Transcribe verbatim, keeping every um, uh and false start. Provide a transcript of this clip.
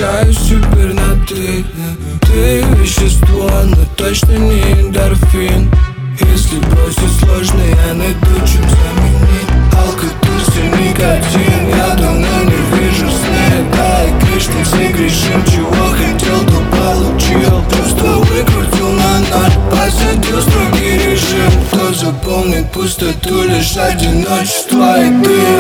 Общаюсь теперь на ты. Ты вещество, но точно не эндорфин. Если бросить сложно, я найду чем заменить. Алкоголь, все никотин. Я давно не вижу сны. Да, и грешник, все грешим. Чего хотел, то получил. Чувство выкрутил на ноль. Посадил строгий режим. Кто заполнит пустоту, лишь одиночество и ты.